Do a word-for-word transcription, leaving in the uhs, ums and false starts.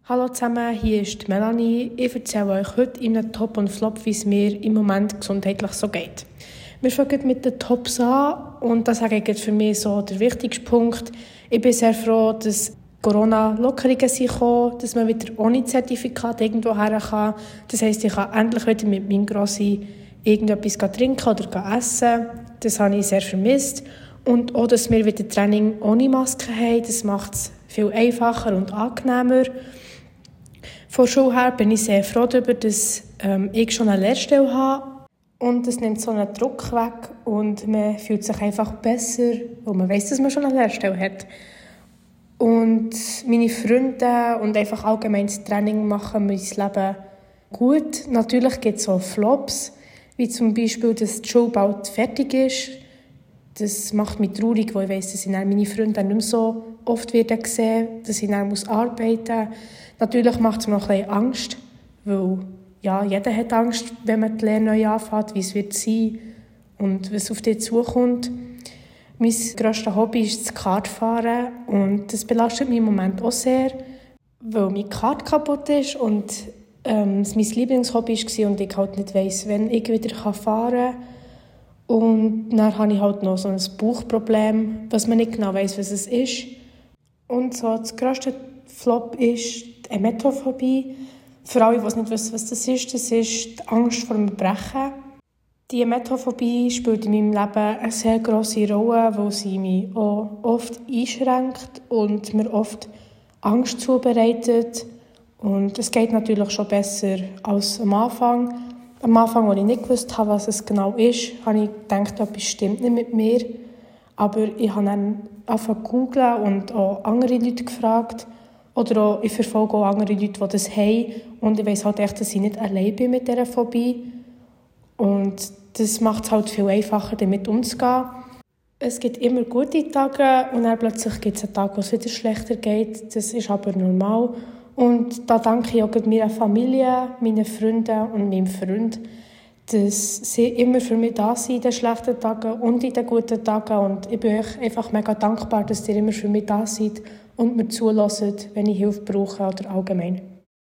Hallo zusammen, hier ist Melanie. Ich erzähle euch heute in einem Top und Flop, wie es mir im Moment gesundheitlich so geht. Wir fangen mit den Tops an und das sage ich für mich so der wichtigste Punkt. Ich bin sehr froh, dass Corona-Lockerungen sind gekommen, dass man wieder ohne Zertifikat irgendwo her kann. Das heisst, ich kann endlich wieder mit meinem Grossi irgendetwas trinken oder essen. Das habe ich sehr vermisst. Und auch, dass wir wieder Training ohne Maske haben, das macht es viel einfacher und angenehmer. Von der Schule her bin ich sehr froh darüber, dass ähm, ich schon eine Lehrstelle habe. Und es nimmt so einen Druck weg und man fühlt sich einfach besser, weil man weiss, dass man schon eine Lehrstelle hat. Und meine Freunde und einfach allgemein das Training machen mein Leben gut. Natürlich gibt es auch Flops, wie zum Beispiel, dass die Schule bald fertig ist. Das macht mich traurig, weil ich weiss, dass ich meine Freunde nicht mehr so oft wieder sehen, dass ich dann arbeiten muss. Natürlich macht es mir noch ein bisschen Angst, weil ja, jeder hat Angst, wenn man die Lehre neu anfängt, wie es wird sein und was auf dich zukommt. Mein grösstes Hobby ist das Kartfahren und das belastet mich im Moment auch sehr, weil mein Kart kaputt ist und ähm, es mein Lieblingshobby war und ich halt nicht weiss, wenn ich wieder fahren kann. Und dann habe ich halt noch so ein Bauchproblem, was man nicht genau weiss, was es ist. Und so das grösste Flop ist die Emetophobie. Für alle, die nicht wissen, was das ist, das ist die Angst vor dem Brechen. Die Emetophobie spielt in meinem Leben eine sehr grosse Rolle, weil sie mich auch oft einschränkt und mir oft Angst zubereitet. Und es geht natürlich schon besser als am Anfang. Am Anfang, als ich nicht gewusst habe, was es genau ist, habe ich gedacht, etwas stimmt nicht mit mir. Aber ich habe dann angefangen zu googlen und auch andere Leute gefragt. Oder auch, ich verfolge auch andere Leute, die das haben. Und ich weiss halt echt, dass ich nicht allein bin mit dieser Phobie. Und das macht es halt viel einfacher, damit umzugehen. Es gibt immer gute Tage und dann plötzlich gibt es einen Tag, wo es wieder schlechter geht. Das ist aber normal. Und da danke ich auch meiner Familie, meinen Freunden und meinem Freund, dass sie immer für mich da sind in den schlechten Tagen und in den guten Tagen. Und ich bin euch einfach mega dankbar, dass ihr immer für mich da seid und mir zuhört, wenn ich Hilfe brauche oder allgemein.